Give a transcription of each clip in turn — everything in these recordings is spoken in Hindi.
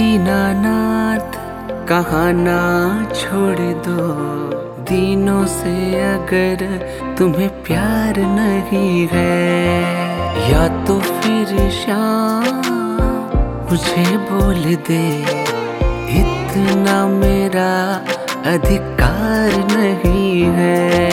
दीनानाथ कहाँ ना छोड़ दो, दिनों से अगर तुम्हें प्यार नहीं है, या तो फिर शाम मुझे बोल दे, इतना मेरा अधिकार नहीं है।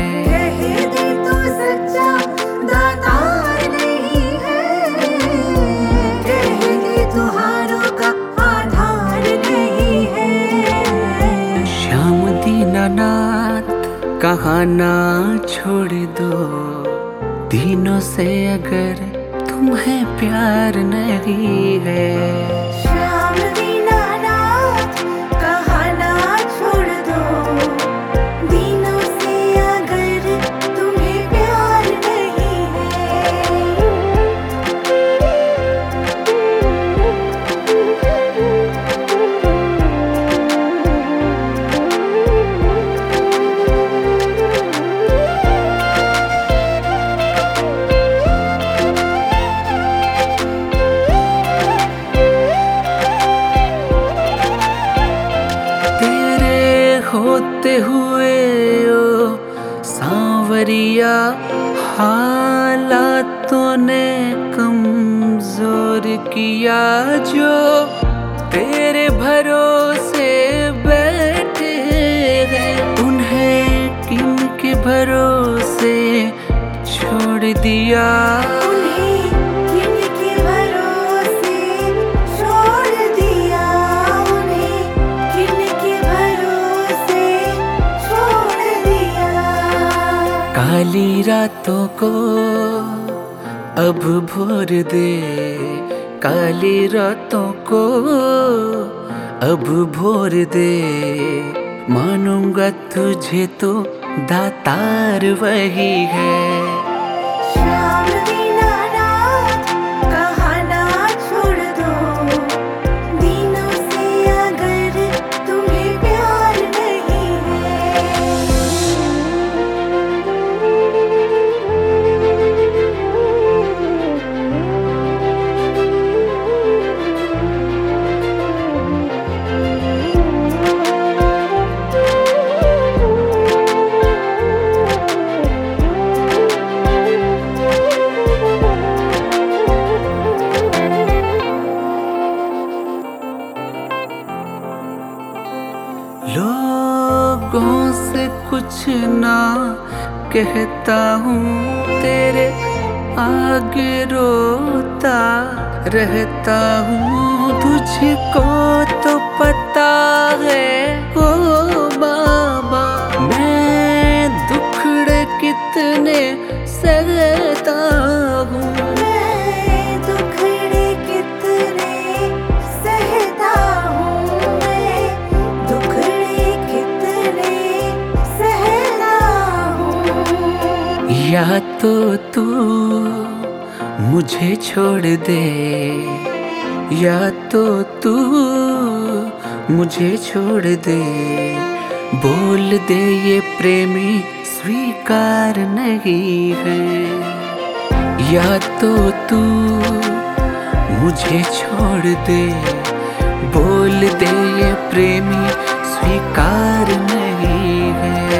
दीनानाथ कहाँ ना छोड़ दो, दिनों से अगर तुम्हें प्यार नहीं है। श्याम दीनानाथ कहाँ ना छोड़ दो, दिनों से अगर तुम्हें प्यार नहीं है। होते हुए ओ सांवरिया, हालातों ने कमजोर किया, जो तेरे भरोसे बैठे हैं, उन्हें किनके भरोसे छोड़ दिया। काली रातों को अब भोर दे, काली रातों को अब भोर दे, मानूंगा तुझे तो दातार वही है। श्याम दीनानाथ कहाँ ना छोड़ दो, दिनों से अगर तुम्हें प्यार नहीं है। लोगों से कुछ ना कहता हूँ, तेरे आगे रोता रहता हूँ, तुझको तो पता है ओ बाबा, मैं दुखड़े कितने सहता हूँ। या तो तू मुझे छोड़ दे, या तो तू मुझे छोड़ दे, बोल दे ये प्रेमी स्वीकार नहीं है। या तो तू मुझे छोड़ दे, बोल दे ये प्रेमी स्वीकार नहीं है।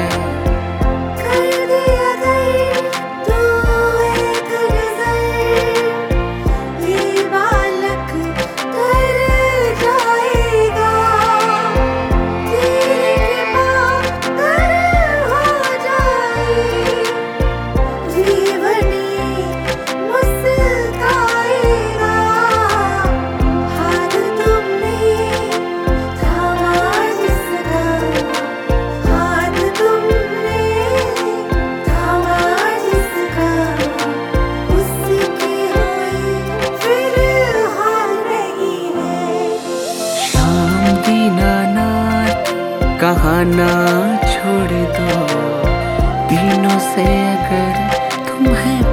कहाँ ना छोड़ दो, दिनों से अगर तुम्हें